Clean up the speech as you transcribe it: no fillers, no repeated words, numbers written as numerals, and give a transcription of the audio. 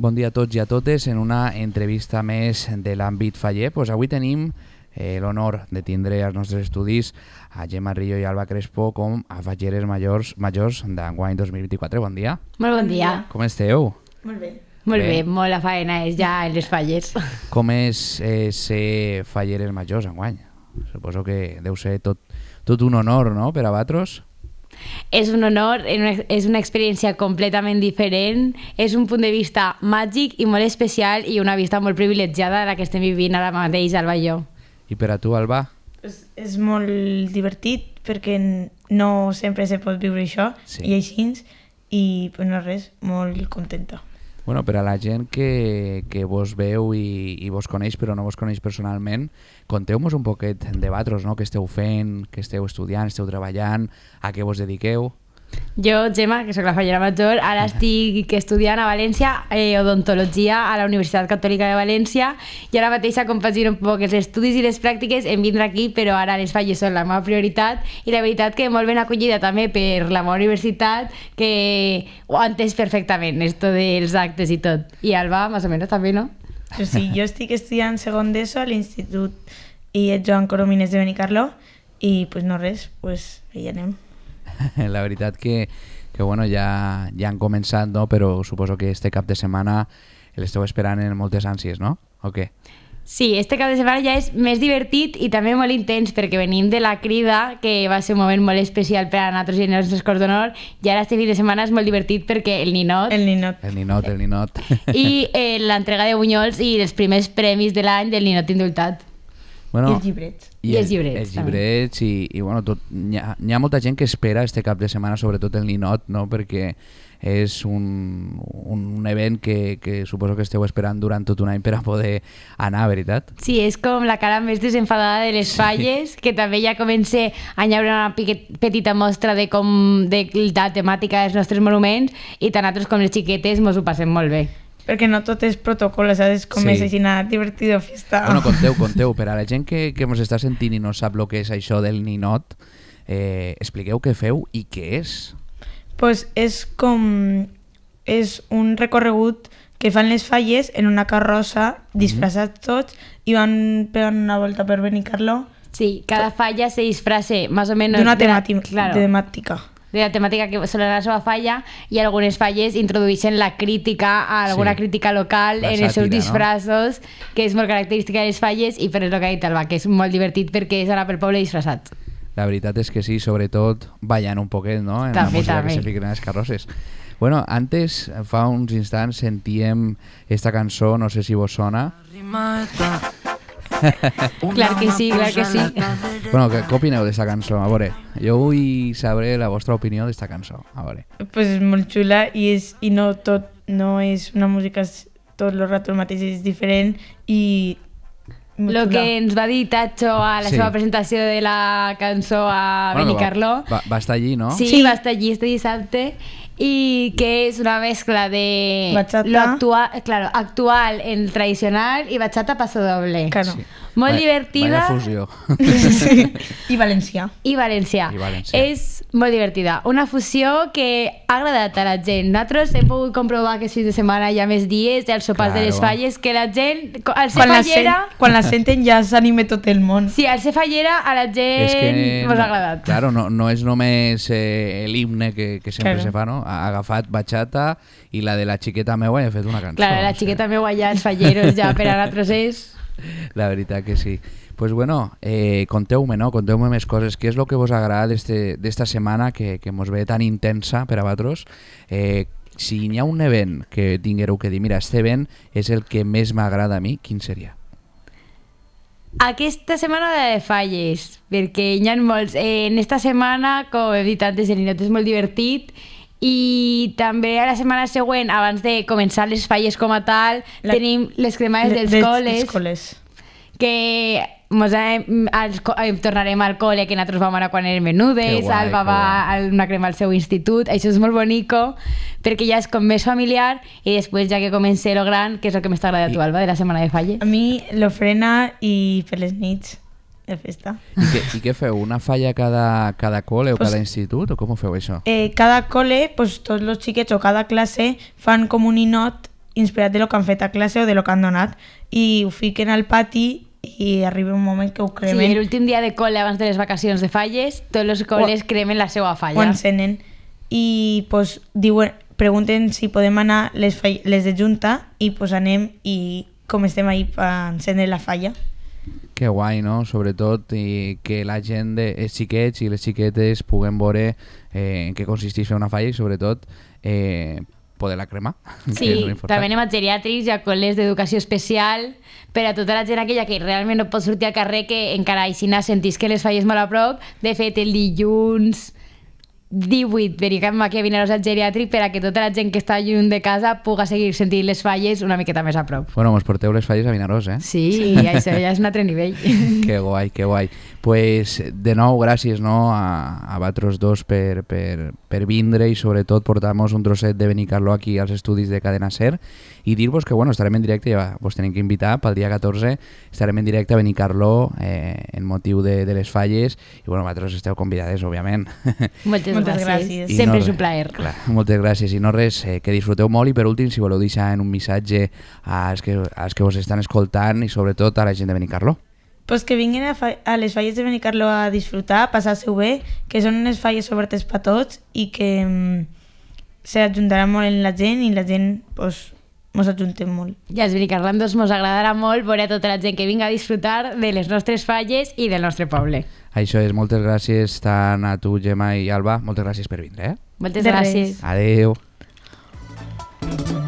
Bon dia a tots i a totes. En una entrevista més de l'àmbit faller, avui tenim l'honor de tindre als nostres estudis a Gemma Rillo i Alba Crespo com a falleres majors d'enguany 2024. Bon dia. Molt bon dia. Com esteu? Molt bé. Molt bé, molt la faena és ja en les falles. Com és ser falleres majors enguany? Suposo que deu ser tot un honor, no?, per a vosaltres. És un honor, és una experiència completament diferent, és un punt de vista màgic i molt especial i una vista molt privilegiada de la que estem vivint ara mateix, Alba i jo. I per a tu, Alba? És molt divertit perquè no sempre se pot viure això, sí. I així, i no res, molt contenta. Bueno, per a la gent que vos veu i vos coneix però no vos coneix personalment, conteu-nos un poquet de vosaltres, no? Què esteu fent, què esteu estudiant, esteu treballant, a què vos dediqueu? Jo, Gemma, que sóc la fallera major, ara estic estudiant a València odontologia a la Universitat Catòlica de València i ara mateix compagino un poc els estudis i les pràctiques en vindre aquí, però ara les falles són la meva prioritat i la veritat que molt ben acollida també per la meva universitat, que ho ha entès perfectament, esto dels actes i tot. I Alba, més o menys, també, no? Sí, jo estic estudiant segon d'ESO a l'Institut i et Joan Coromines de Benicarló i no res, hi anem. La veritat que bueno, ja han començat, no? Però suposo que este cap de setmana l'esteu esperant en moltes ànsies, no? O què? Sí, este cap de setmana ja és més divertit i també molt intens perquè venim de la crida, que va ser un moment molt especial per a nosaltres i els nostres cors d'honor, i ara este fin de setmana és molt divertit perquè el ninot i l'entrega de bunyols i els primers premis de l'any del ninot indultat. Bueno, I els llibrets. I els llibrets i bueno, hi ha molta gent que espera este cap de setmana, sobretot el ninot, no? Perquè és un event que suposo que esteu esperant durant tot un any per a poder anar, veritat? Sí, és com la cara més desenfadada de les falles, que també ja comença a llaure una petita mostra de la temàtica dels nostres monuments i tant nosaltres com les xiquetes mos ho passem molt bé. Perquè no tot és protocol, saps? Com és així, divertido, festa. Bueno, conteu, per a la gent que ens està sentint i no sap el que és això del ninot, expliqueu què feu i què és. És un recorregut que fan les falles en una carrossa, disfressats tots, i van pegant una volta per Benicarló. Sí, cada falla se disfraça més o menys d'una temàtica. De la temàtica que serà la seva falla, i algunes falles introdueixen la crítica, alguna crítica local en els seus disfressos, no? Que és molt característica de les falles i per això que ha dit Alba, que és molt divertit perquè és anar pel poble disfressats. La veritat és que sí, sobretot ballant un poquet, no? En també, la música que se fiquen en les carrosses. Bueno, antes, fa uns instants, sentíem esta cançó, no sé si vos sona. Clar que sí. Bueno, què opineu d'esta cançó? A veure, jo vull saber la vostra opinió d'esta cançó. A veure. És molt xula i no és una música tot el rato el mateix, és diferent i lo que ens va dir Tacho a la seva presentació de la cançó a Benicarló. Va estar allí, no? Sí, va estar allí este dissabte i que és una mescla de lo actual en tradicional i bachata paso doble. Claro. Sí. Molt divertida. Vaya fusió. Sí. I valencià. És molt divertida. Una fusió que ha agradat a la gent. Nosaltres hem pogut comprovar que fins de setmana hi ha més dies dels sopars de les falles, que la gent, al ser fallera... Quan la senten ja s'anima tot el món. Sí, al ser fallera a la gent mos ha agradat. Claro, no és només l'himne que sempre se fa, no? Ha agafat bachata i la de la xiqueta meua i ha fet una cançó. Claro, la xiqueta meua ja, els falleros ja per a nosaltres és... La veritat que sí. Pues bueno, conteu-me més coses. Què és el que vos agrada d'esta setmana que mos ve tan intensa per a vosaltres? Si hi ha un event que tinguereu que dir, mira, este event és el que més m'agrada a mi, quin seria? Aquesta setmana de falles, perquè hi ha molts. En esta setmana, com he dit antes, el ninot és molt divertit i també a la setmana següent, abans de començar les falles com a tal, tenim les cremades dels col·les, que tornarem al col·le que nosaltres vam anar quan érem menudes, Alba va a una crema al seu institut, això és molt bonico perquè ja és com més familiar i després ja que comença lo gran, que és el que més t'agrada a tu, Alba, de la setmana de falles. A mi l'ofrena i per les nits de festa. I què feu? Una falla cada col·le o cada institut? O com ho feu això? Cada col·le, tots els xiquets o cada classe fan com un ninot inspirat de lo que han fet a classe o de lo que han donat i ho fiquen al pati i arriba un moment que ho Sí, cremen l'últim dia de col·le abans de les vacacions de falles, tots els col·les cremen la seva o falla. encenen i pues, diuen, pregunten si podem anar les de junta i pues, anem i com estem ahí per encendre la falla. Que guai, no? Sobretot i que la gent, els xiquets i les xiquetes puguen veure en què consisteix fer una falla i sobretot poder-la cremar. que és Sí, l'important. també anem a geriàtrics i a col·les d'educació especial per a tota la gent aquella que realment no pot sortir al carrer, que encara així sentís que les falles molt a prop. De fet, el dilluns 18 venim aquí a Vinaroz al geriàtric per a que tota la gent que està lluny de casa puga seguir sentint les falles una miqueta més a prop. Bueno, mos porteu les falles a Vinaròs, eh? Sí, això ja és un altre nivell. Que guai, que guai. Pues, de nou, gràcies, no, a vosaltres dos per vindre i sobretot portar-nos un trosset de Benicarló aquí als estudis de Cadena Ser i dir-vos que, bueno, estarem en directe, ja vos tenim que invitar, pel dia 14 estarem en directe a Benicarló en motiu de les falles i, bueno, vosaltres esteu convidades, òbviament. Moltes gràcies. gràcies. I Sempre no és un res, plaer. Clar, moltes gràcies. I no res, que disfruteu molt i per últim, si voleu deixar en un missatge als que vos estan escoltant i sobretot a la gent de Benicarló. Pues que vinguin a les falles de Benicarló a disfrutar, a passar-se-ho bé, que són unes falles obertes per tots i que s'ajuntarà molt en la gent i la gent pues, mos ajuntem molt. I als Benicarlandos mos agradarà molt veure a tota la gent que vinga a disfrutar de les nostres falles i del nostre poble. Això és, moltes gràcies tant a tu, Gemma i Alba, moltes gràcies per vindre. Moltes De gràcies. res. Adeu.